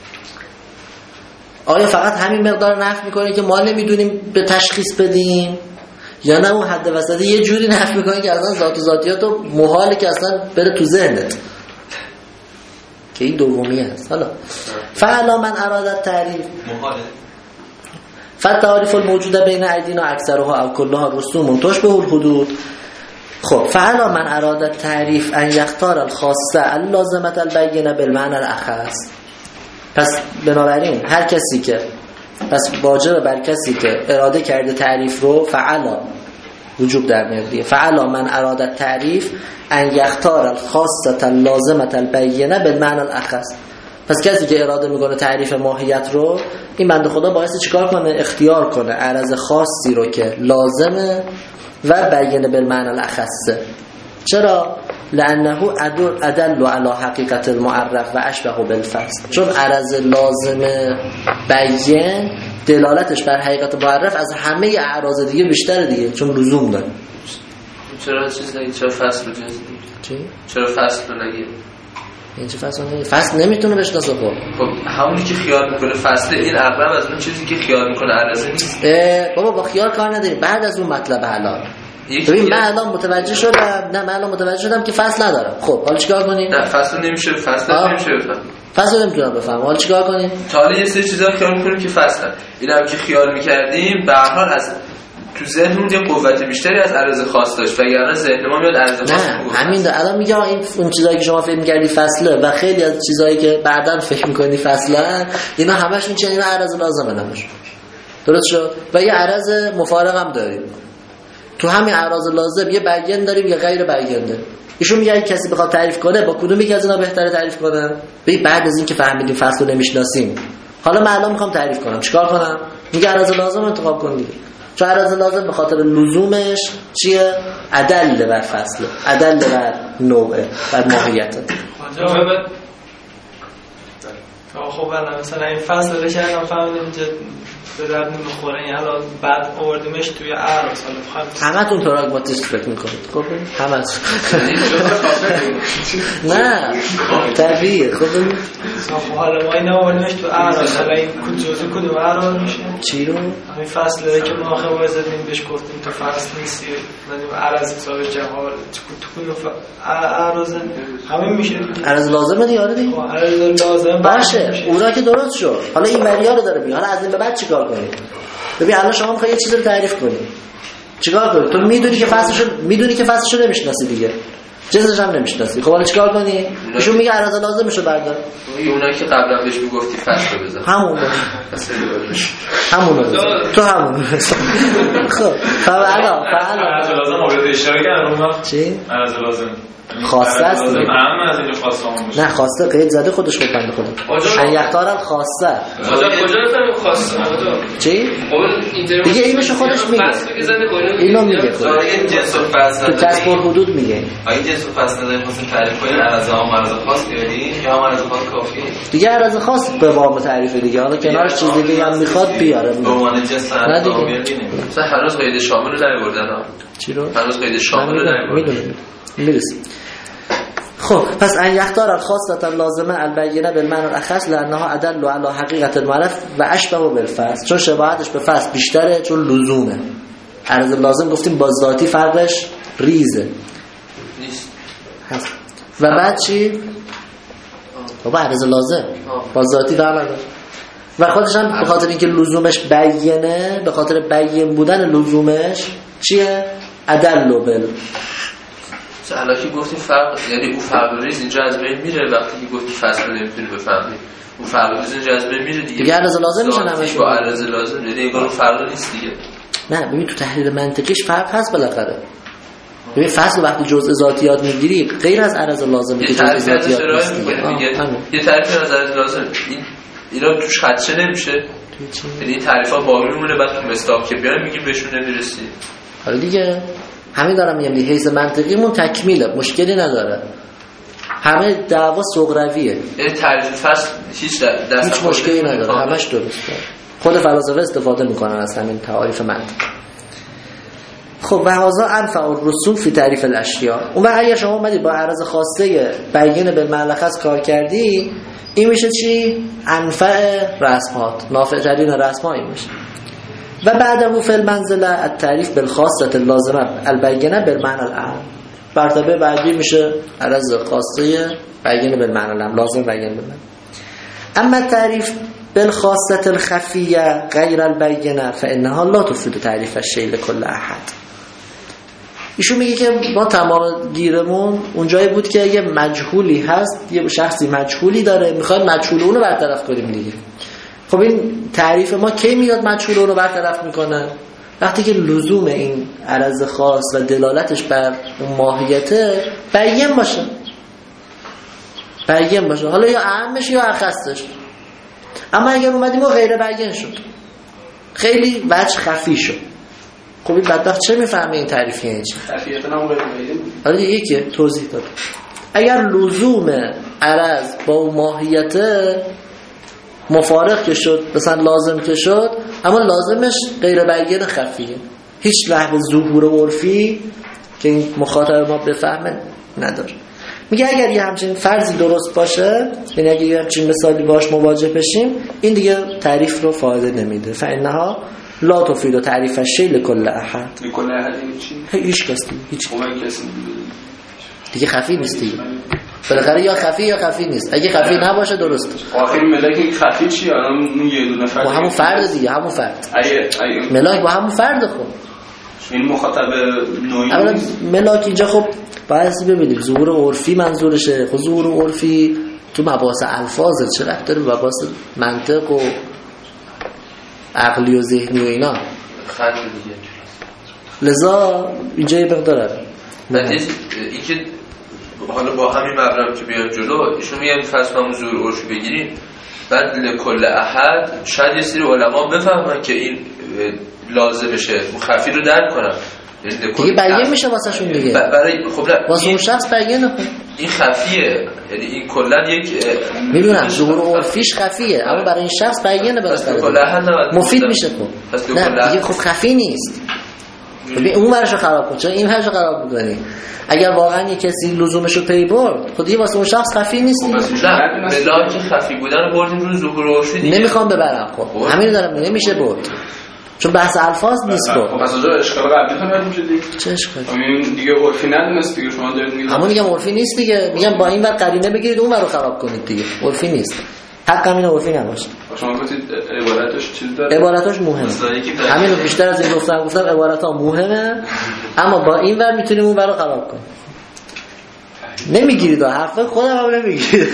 آیا فقط همین مقدار نفی میکنه که ما نمیدونیم به تشخیص بدیم، یا نه اون حد وسط یه جوری نفی میکنه که اصلا ذات و ذاتیاتو محاله که اصلا بره تو ذهنت، که این دومی هست. حالا فعلا من ارادت تعریف محاله فتعاریف الموجوده بین ایدینا اکثرها او کلها رسوم تشبه الحدود. خب فعلا من ارادت تعریف ان یختار الخاصه اللازمه البینه بالمعنى الاخص. پس بنابراین هر کسی که پس واجب بر کسی که اراده کرده تعریف رو فعلا وجوب در میاد. فعلا من ارادت تعریف ان یختار الخاصه اللازمه البینه بالمعنى الاخص. پس کسی که اراده میکنه تعریف ماهیت رو، این بنده خدا باعث چیکار کنه؟ اختیار کنه عرض خاصی رو که لازمه و بیان بالمعنى الاخص. چرا؟ لانه ادل علی حقیقت المعرف و اشبه بالفصل. چون عرض لازم بیان دلالتش بر حقیقت معرف از همه اعراض دیگه بیشتره دیگه، چون لزوم داره. چرا چیز نگید؟ چرا فصل رو جز چی؟ چرا فصل رو نگید؟ این چه فصل نگید؟ فصل نمیتونه بشناسه. خب همونی که خیال میکنه فصله، این اغلب از اون چیزی که خیال میکنه عرضه نیست. بابا با خیال کار نداریم. بعد از اون مطلب حلال ببین من الان متوجه شدم که فصل ندارم. خب حالا چیکار کنیم؟ نه فصل نمیشه بفهم. فصل نمیتونم بفهمم. حالا چیکار کنیم؟ تا حالا یه سری چیزا خیال می‌کنیم که فصل اینم که خیال می‌کردیم به هر حال از تو ذهنمون یه قوت بیشتری از عرض خاص داشت وگرنه ذهن ما میاد عرض خاص میگه. همین الان میگم این اون چیزایی که شما فکر می‌کردی فصله و خیلی از چیزایی که بعداً فکر می‌کنی فصله، اینا همشون چنین عرض لازمه نمیشه. درست شد؟ و یه عرض مفارق هم داریم. تو همین اعراض لازم یه بیان داریم یه غیر بیان داریم. ایشون میگه اگه کسی بخواد تعریف کنه با کدوم یکی از اینا بهتره تعریف کنه؟ ببین بعد از اینکه فهمیدیم فصل رو نمیشناسیم، حالا من الان میخوام تعریف کنم، چیکار کنم؟ میگه اعراض لازم انتخاب کن دیگه. چون اعراض لازم به خاطر لزومش چیه؟ ادل بر فصل، ادل بر نوعه، بر ماهیت. خب الان مثلا این فصل رو کردم فهمیدم که به درد نمیخوره، یعنی الان بعد آوردیمش توی اعراض. حالا همتون پراگماتیست فکر میکنید. خب همتون نه طبیعیه. خب حالا ما اینا آوردیمش تو اعراض، حالا این جزء کدوم اعراض میشه؟ چی رو؟ همین فصله که ما خبر زدیم بهش گفتیم تو فصل نیستی، من اعراض حساب جهال تو کدوم اعراض همین میشه اعراض لازمه دیگه. آره دیگه اعراض لازم باشه، اونا که درست شد. حالا این وریا رو داره میگه. حالا از این به بعد چیکار کنیم؟ ببین الان شما میخوای یه چیزی رو تعریف کنی، چیکار کنی؟ تو میدونی که فصلشو نمیشناسی دیگه، جنسش هم نمیشناسی. خب حالا چیکار کنی؟ ایشون میگه اعراض لازمشو بردار. اونا که قبلا بهش میگفتی فصل رو بزن، همون تو همون. خب فعلا اعراض لازم مورد اشاره کردم. چی؟ اعراض لازم خواسته است دیگه. از این خواسته نه خواسته قید زده خودش خود بنده خدا. ان یختار خواسته. کجا بفهمیم خواسته؟ چی؟ دیگه اینو خودش میگه. اینو میگه خودش. این جنس و فصل تو کسب الحدود میگه. این جنس و فصل نداریم مثلا تعریف کنیم اعراض عام و اعراض خاص بیاریم یا اعراض خاص کافیه؟ دیگه اعراض خاص به وام تعریف دیگه. حالا کنارش چیز دیگه هم میخواد بیاره. به عنوان جنس اعراض مثلا هنوز قید شامل رو نیاوردن. چی رو؟ هنوز قید شامل رو نیاوردن. میرسیم. خب پس ان یختار الخاصه اللازمه البینه بالمعنى الاخص لانها ادل على حقیقت المعرف و اشبه بالفصل، چون شباهتش به فصل بیشتره چون لزومه. عرض لازم گفتیم با ذاتی فرقش ریزه نیست هست. و بعد چی؟ بابا عرض لازم با ذاتی فرق نداره و خودش هم به خاطر اینکه لزومش بیانه، به خاطر بیان بودن لزومش چیه؟ ادل بال حالا که گفتیم فرق، یعنی اون فرق ریز اینجا از بین میره وقتی که گفتیم فصل رو نمیتونی بفهمی، اون فرق ریز اینجا از بین میره دیگه عرض لازم میشه نمیشه با عرض لازم، یعنی انگار اون فرق نیست دیگه. نه ببین تو تحلیل منطقیش فرق هست بالاخره. ببین فصل وقتی جزء ذاتیات میگیری غیر از عرض لازمه که جزء ذاتیات نیست. یه تعریف از عرض لازم اینا توش خدشه نمیشه، یعنی این تعریفا باقی میمونه بعد تو مستاق که بیان میگیم بهشون نمیرسی. حالا دیگه همین دارم میگم دیگه، حیث منطقیمون تکمیله، مشکلی نداره، همه دعوا صغرویه، یعنی تعریف فصل هیچ مشکلی نداره، همش درسته. خود فلاسفه استفاده میکنن از همین تعاریف منطق. خب و هذا انفع الرسوم فی تعریف الاشیاء. اون وقت اگه شما اومدی با عرض خاصه بیان بالملخص کار کردی، این میشه چی؟ انفع رسمات، نافع ترین رسم‌ها این میشه. و بعده فی المنزله التعریف بالخاصه اللازمه البینه بالمعنى العام. مرتبه بعدی میشه عرض خاصه بیان بالمعنى العام، لازم بیان بالمعنى. اما التعریف بالخاصه الخفیه غیر البینه فانها لا تفید تعریف الشیء لكل احد. ایشون میگه که ما تمام گیرمون اونجایی بود که یه مجهولی هست، یه شخصی مجهولی داره، میخوایم مجهول اون رو برطرف کنیم دیگه. خب این تعریف ما کی میاد مجهول اون رو برطرف میکنه؟ وقتی که لزوم این عرض خاص و دلالتش بر اون ماهیته بیان باشه، بیان باشه، حالا یا اهمش یا اخصش. اما اگر اومدیم و غیر بیان شد، خیلی وجه خفی شد، خب این بدبخت چه میفهمه این تعریف یعنی چی؟ خفیت نام غیر بیان. حالا یکی توضیح داد. اگر لزوم عرض با اون ماهیته مفارق که شد، مثلا لازم که شد، اما لازمش غیر بیان خفیه، هیچ لحظه ظهور عرفی که این مخاطب ما بفهمه نداره. میگه اگر یه همچین فرضی درست باشه، یعنی اگر یه همچین مثالی باش مواجه بشیم، این دیگه تعریف رو فایده نمیده. فانها لا تفید تعریف الشیء لکل احد. لکل احد این چی؟ هیچ کسی هیچ کسی دیگه خفی نیست دیگه. بالاخره یا خفی یا خفی نیست. اگه خفی نباشه درسته. آخر ملاک خفی چی؟ الان اون یه دونه فرد. با همون فرد دیگه، همون فرد. ملاک با همون فرد. خب این مخاطب نوعی اولا ملاک اینجا خب باید ببینیم ظهور عرفی منظورشه. خب ظهور عرفی تو مباحث الفاظ چه ربط داره به مباحث منطق و عقلی و ذهنی و اینا؟ خط دیگه. لذا اینجا یه مقدار این که حالا با همین مبرم که بیان جلو ایشون میگن فرض کنیم ظهور عرفی بگیریم بعد لکل احد شاید یه سری علما بفهمن که این لازمشه اون خفی رو درک کنن دیگه بیان میشه واسه شون دیگه برای خب واسه اون شخص بیان نکن این خفیه یعنی این کلا یک میدونم ظهور عرفیش خفیه اما برای این شخص بیانه مفید میشه خب نه دیگه خب خفی نیست ببین اون ورشو خراب کن چرا این ورشو خراب می‌کنی اگر واقعا یک کسی لزومشو پی برد خب دیگه واسه اون شخص خفی نیست نه ملاک خفی بودن بردیم رو ظهور عرفی دیگه نمیخوام ببرم خب همین دارم نمیشه برد چون بحث الفاظ نیست خب مثلا اشکال قبلیتون میشه دیگه چه اشکالی همین دیگه عرفی ندونست دیگه شما دارید میگید همون دیگه عرفی نیست دیگه میگم با این ور قرینه بگیرید اون ور رو خراب کنید دیگه عرفی نیست حق همین عرفی نباشه شما گفتید عبارتش چیز داره عبارتش مهمه همین بیشتر از این گفتم عبارت ها مهمه اما با این ور میتونیم اون ور رو خراب کنیم نمیگیرید حرف خودم هم نمیگیرید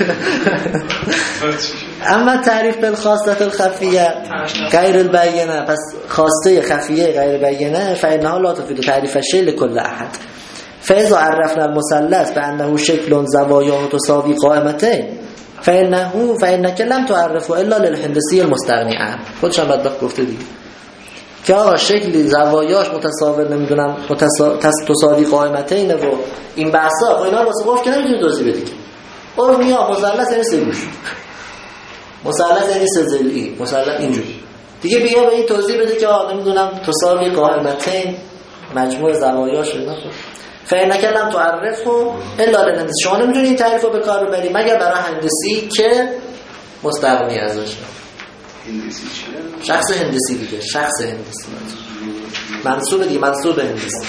اما تعریف بالخاصه الخفیه غیر البینه پس خواسته خفیه غیر بینه فانها لا تفید تعریف الشیء لكل احد فاذا عرفنا المثلث بانه شکل زوایاه تساوی قائمتين فانك لم تعرفه الا للهندسی المستغنی عنه خودش هم بدبخت گفته دیگه که آقا شکلی زوایاش متساوی نمیدونم تساوی قائمتین و این بحثا و اینا واسه گفت که نمیتونی توضیح بدی اون میاد مثلث یعنی سه گوش مثلث یعنی سه ضلعی مثلث اینجوری دیگه بیا به این توضیح بده که آقا نمیدونم تساوی قائمتین مجموع زوایاش اینا فانک لم تعرفه الا للهندسی شما نمیتونی این تعریف رو به کار ببری مگر برای هندسی که مستغنی ازش هندسی چیه؟ شخص هندسی دیگه شخص هندسی منصوب دیگه منصوب هندسی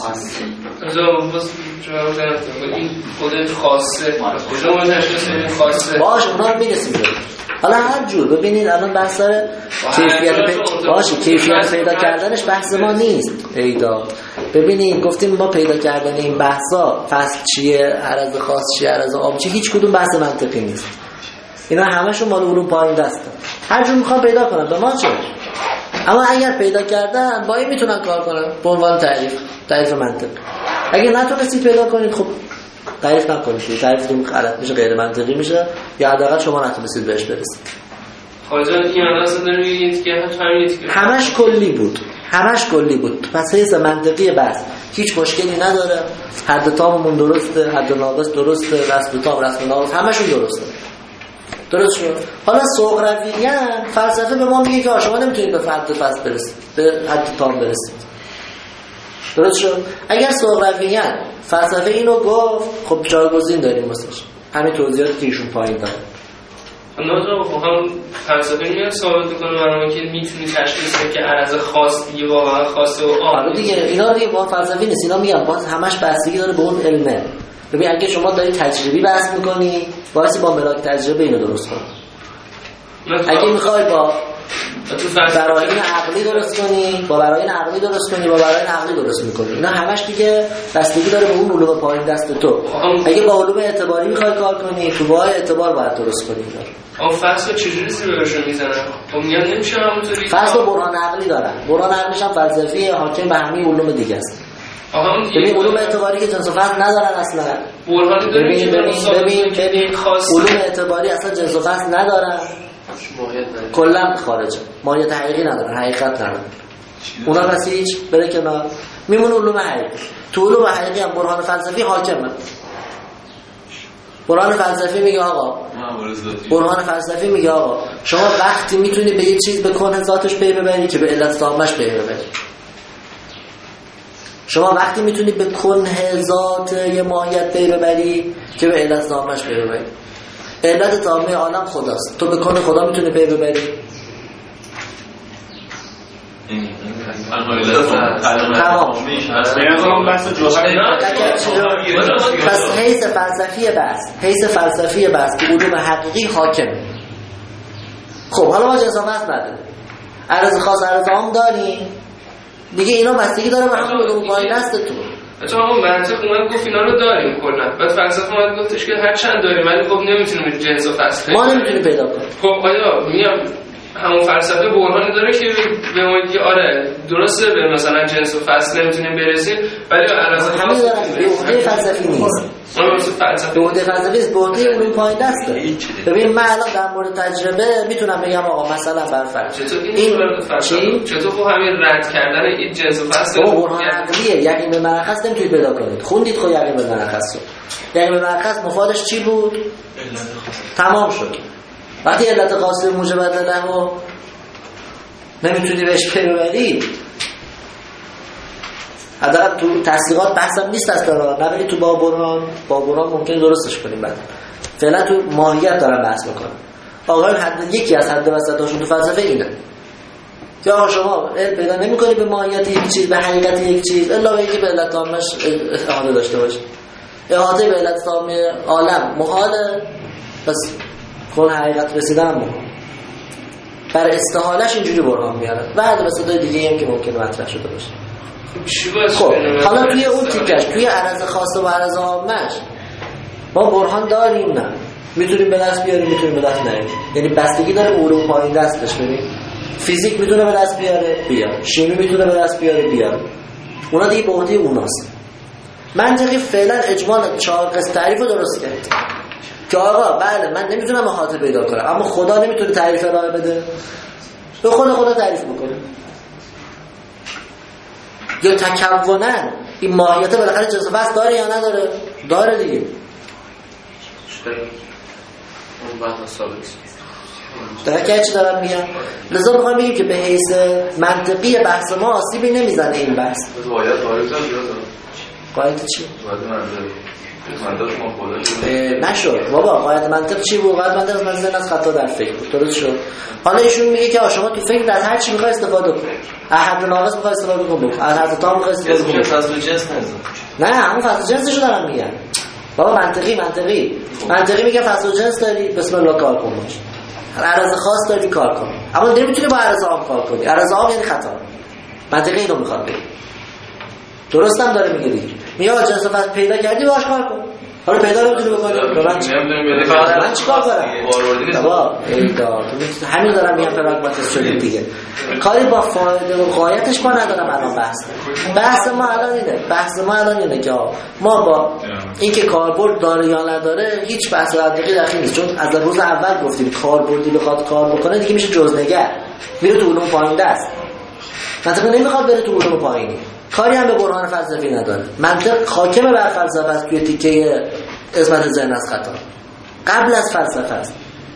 این خود خاصه کجا ما تشخیص بدیم خاصه باشه اونا رو میرسیم حالا هر جور ببینید الان بحث داره کیفیت پیدا کردنش بحث ما نیست پیدا ببینید گفتیم ما پیدا کردن این بحثا فصل چیه عرض خاص چیه عرض عام چیه هیچ کدوم بحث منطقی نیست اینا همشون مال علوم پایین دسته هر جور میخوام پیدا کنن به ما چه اما اگر پیدا کردن با این میتونن کار کنن به عنوان تعریف منطق اگر نتونستید پیدا کنید خب تعریف نکنید تعریفتون غلط میشه غیر منطقی میشه یا حداقل شما نتونستید بهش برسید خواجه این اصلا داره میگید که همش کلی بود پس حیث منطقی بس هیچ مشکلی نداره حد تاممون درسته حد ناقص درسته رسم تام رسم ناقص همشون درسته درست شد حالا سغرویاً فلسفه به ما میگه که شما نمیتونید به حد فصل برسید به حد تام برسید درست شد اگر سغرویاً فلسفه اینو گفت خب جایگزین داریم واسش همین توضیحاتی که ایشون پایین داره اما خب هم فلسفه میاد ثابت میکنه برای که میتونی تشخیص بدی که عرض خاص دیگه واقعا خاصه و عام دیگه اینا دیگه با فلسفی نیست اینا میگم باز همش بستگی داره به اون علمه ببین اگه شما داری تجربی بحث میکنی واسه با ملاک تجربه اینو درست کن اگه میخوای با براهین عقلی درست کنی با براهین عقلی درست کنی با براهین عقلی درست میکنی اینا همش دیگه بستگی داره به اون علوم پایین دست تو اگه با علوم اعتباری میخوای کار کنی تو با اعتبار باید درست کنی اون فصل چجوری زیرشون میزنن خب میگم نمیشه همونطوری فصل برهان عقلی دارن برهان عقلیش هم فلسفی حاکم به همین علوم دیگه است ببین علوم اعتباری که جنس و فصل ندارن اصلا ببین علوم اعتباری اصلا جنس و فصل ندارن کلا خارجه ماهیت حقیقی ندارن حقیقت ندارن اونا بس هیچ بره کنار میمونه علوم حقیقی تو علوم حقیقی هم برهان فلسفی حاکمه برهان فلسفی میگه آقا شما وقتی میتونی به یه چیز به کنه ذاتش پی ببری که به علت تامش پی ببری شما وقتی میتونی به کنه ذات یه ماهیت پی ببری که به علت تامش پی ببری علت تامه عالم خداست تو به کنه خدا میتونی پی ببری تمام. پس پس حیث فلسفی بحث که علوم حقیقی حاکمه. خب حالا ما جنس و فصل نداریم، عرض خاص عرض عام داریم دیگه، اینا بستگی داره به همون علوم پایین دستتون. مثلا همون منطق اومد گفت اینا رو داریم کلا، بعد فلسفه اومد گفتش که هر چند داریم ولی خب نمیتونیم جنس و فصل ما نمیتونیم پیدا کنیم. خب آیا میام همون فلسفه برهانی داره که به ما میگه آره درسته به مثلا جنس و فصل نمیتونیم برسیم ولی عرض همین دارن بوده فلسفی نیست، بوده فلسفی است، بوده علوم پایین دسته. ببین من الان در مورد تجربه میتونم بگم آقا مثلا برفرض این چطور خب همین رد کردن این جنس و فصل برهان عقلیه، یقین به مرخص نمیتونید پیدا کنید. خوندید خب یقین به مرخص رو، یقین به مرخص مفادش چی بود؟ تمام شد. وقتی علت خاصه موجبت له نمیتونی بهش ببری، حداقل تو تصدیقات بحثم نیست اصلا، نبری تو با برهان ممکنه درستش کنیم. بعد فعلا تو ماهیت دارم بحث میکنم. آقایون یکی از حد وسطاشون تو فلسفه اینه که آقا شما پیدا نمی‌کنی به ماهیت یک چیز، به حقیقت یک چیز الا به اینکه به علت تامش احاطه داشته باشه. احاطه به علت تام عالم محاله، پس کل حقیقت رسیدن محال. بر استحالش اینجوری برهان میارن. بعد وسطای دیگه هم که ممکنه مطرح شده باشه. خب حالا توی اون تیکش، توی عرض خاصه و عرض عامش ما برهان داریم؟ نه. میتونیم به دست بیاریم، میتونیم به دست نیاریم. یعنی بستگی داره به علوم پایین دستش. ببین فیزیک میتونه به دست بیاره بیاره، شیمی میتونه به دست بیاره بیاره، اونا دیگه به عهده اوناست. منطقی فعلا اجمال 4 قسم تعریف رو درست کرد که آقا بله من نمیتونم احاطه پیدا کنم، اما خدا نمیتونه تعریف ارائه بده، به خدا تعریف بکنه. یا تکونن این ماهیت بالاخره جنس و فصل داره یا نداره؟ داره دیگه. اون بعد ثابت درکه چی دارم میگم؟ لذا میخوام بگیم که به حیث منطقی بحث ما آسیبی نمیزنه این بحث. قاعده چی؟ نشد بابا، قاعده منطق چی بود؟ قاعده منطق از منظر از خطا در فکر بود. درست شد. حالا ایشون میگه که شما تو فکر از هر چی میخوای استفاده کن، از حد ناقص میخوای استفاده کن، از حد تام میخوای استفاده کن. فصل جنس نه همون فصل جنسشو دارم میگم بابا. منطقی میگه فصل جنس داری، بسم الله کار کن باش. عرض خاص داری کار کن، اما نمیتونی با عرض عام کار کنی. عرض عام یعنی خطا. منطقی اینو میخواد بگه. درستم داره میگه دیگه. میاد جنس و فصل پیدا کردی باش کار کن. حالا پیدا نمیتونی بکنی، من چیکار کنم؟ بابا همین دارم میگم پراگماتیسم شدید دیگه. کاری با فایده و غایتش ما ندارم الان بحث ما الان اینه که ما با اینکه کاربرد داره یا نداره هیچ بحث منطقی داخل نیست، چون از روز اول گفتیم کاربردی بخواد کار بکنه دیگه میشه جزنگر، میره تو علوم پایین دست. منطقی نمیخواد بره تو علوم پایینی، کاری هم به برهان فلسفی نداره. منطق حاکم بر فلسفه است توی تیکه اسمت ذهن از خطا، قبل از فلسفه است.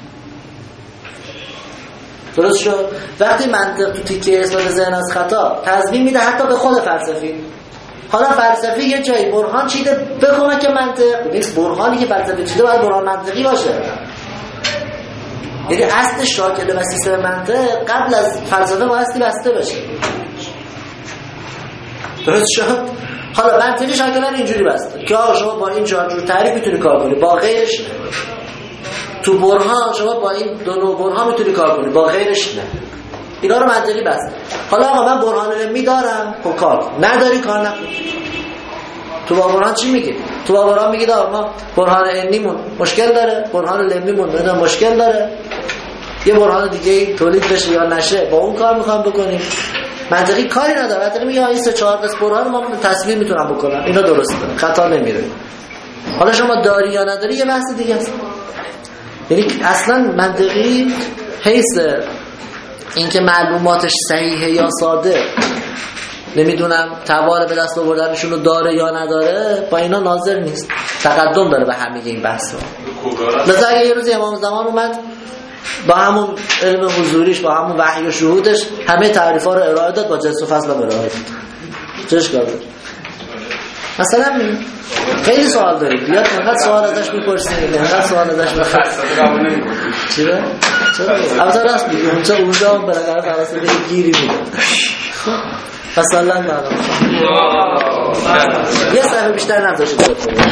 درست شد؟ وقتی منطق تو تیکه اسمت ذهن از خطا تضمین میده حتی به خود فلسفی. حالا فلسفی یه جایی برهان چیده بکنه که منطق نیست، برهانی که فلسفی چیده باید برهان منطقی باشه. یعنی اصل شاکله و سیستم منطق قبل از فلسفه بایستی بسته بشه. درست شد؟ حالا منطقی شاکله اینجوری بسته که آقا شما با این 4 جور تعریف میتونی کار کنی، با غیرش نه. تو برهان شما با این 2 نوع برهان میتونی کار کنی، با غیرش نه. اینا رو منطقی بسته. حالا آقا من برهان علمی دارم، خب کار کن. نداری کار نکن. تو با برهان چی میگی؟ تو با برهان میگی آقا ما برهان علمیمون مشکل داره، برهان علمیمون مشکل داره، یه برهان دیگه تولید بشه یا نشه، با اون کار میخوام بکنیم. منطقی کاری نداره. منطقی میگه این 3-4 قسم برهان ما تصویر میتونم بکنم، اینا درسته، خطا نمیره. حالا شما داری یا نداری یه بحث دیگه است. یعنی اصلا منطقی حیث اینکه معلوماتش صحیحه یا ساده، نمیدونم توان به دست آوردنشون رو داره یا نداره، با اینا ناظر نیست، تقدم داره به همه این بحثا. مثلا اگه یه روز امام زمان اومد با همون علم حضوریش، با همون وحی و شهودش همه تعریفا رو ارائه داد، با جنس و فصل هم ارائه داد، چش کار داد؟ مثلا خیلی سوال دارید، بیاد فقط سوال ازش میپرسید، اینقدر سوال ازش میخواد چرا؟ البته راست میگه، اونجا بالاخره فلسفه گیری میده. فصلا بعد یه صفحه بیشتر نذاشید بخونید.